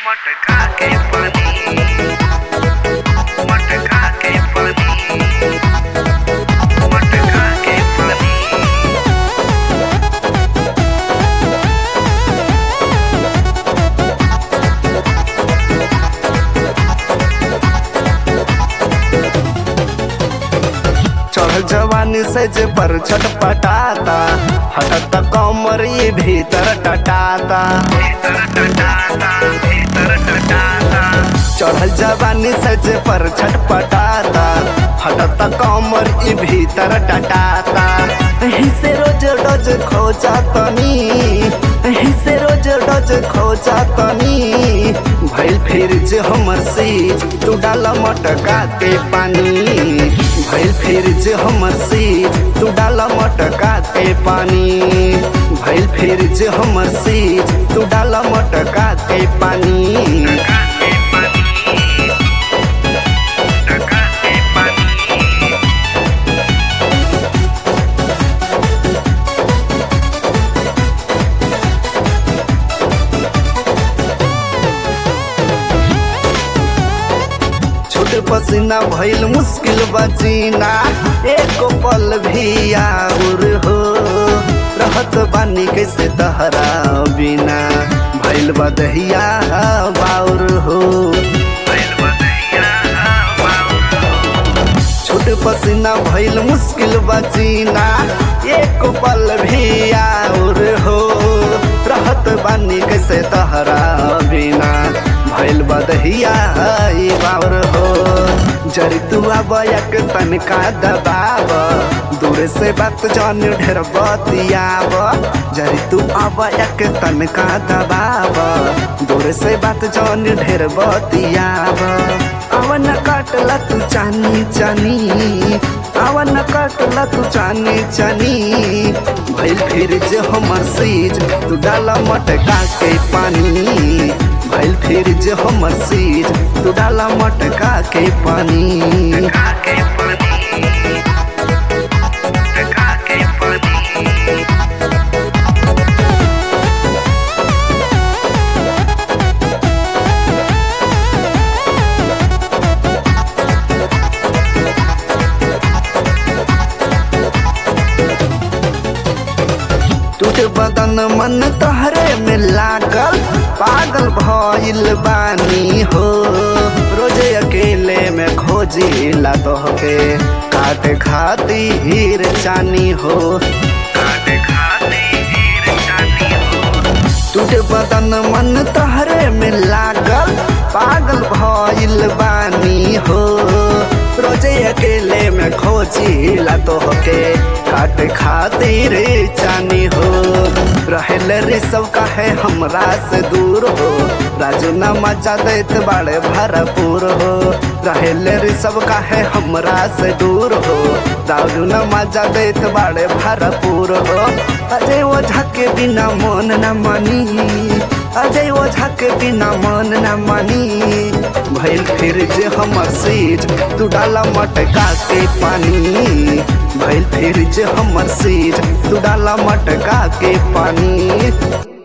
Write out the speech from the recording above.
मटका के पानी मटका के पानी मटका के पानी। चढ़ जवानी से जे पर छटपटाता हटत कमर ये भीतर टटाता। भीतर टटाता भीतर टटाता। चढ़ल जवानी से जे पर छटपटाता हटत कमर ये भीतर टटाता। एही से रोज डोज खोजा तनी एही से रोज डोज खोजा तनी। भइल फिर जे हमर सीज तू डाला मटका के पानी। भइल फिर जे हमर सीज तू डाला मटका के पानी। भइल फिर जे हमर सीज तू डाला मटका के पानी। मटका के पानी छूट पसीना भइल मुश्किल बचीना एको पल भी आउर हो। रहत बानी कैसे तहरा बिना भइल बदहिया बाउर हो। भइल बदहिया बाउर। छूट पसीना भइल मुश्किल बचीना एको पल भी आउर हो। रहत बानी कैसे तहरा बिना भइल बदहिया बाउर हो। जरी तू आबयक तनका दबाव दूर से बात जान ढेर बतियाव। जरी तू आबयक तनका दबाव दूर से बात जान ढेर बतियाव। अवन काटला तू चानी चानी अवन काटला तू चानी चानी। भइल फिर जे हमर सीज तू डाला मटका के पानी। भइल फिर जे हमर सीज तू डाला मटका के पानी। मटका के पानी मटका के पानी। टूट बदन मन तहरे में लागल पागल भइल बानी हो। रोजे अकेले में खोजिला तोहके काटे खातिर चानी हो। काटे खातिर चानी हो। टूट बदन मन तहरे में लागल पागल भइल बानी हो। रोजे अकेले में खोजिला तोहके काटे खातिर चानी हो। रहेल रे सब काहे हमरा से दूर हो। राजू न मजा देत बाड़े भरपूर हो। रहेल रे सब काहे हमरा से दूर हो। राजू न मजा देत बाड़े भरपूर हो। अजय ओझा के बिना मन न मानी अजय ओझा के बिना मन न मानी। भइल फिर जे हमर सीज तू डाला मटका के पानी। भइल फिर जे हमर सीज तू डाला मटका के पानी।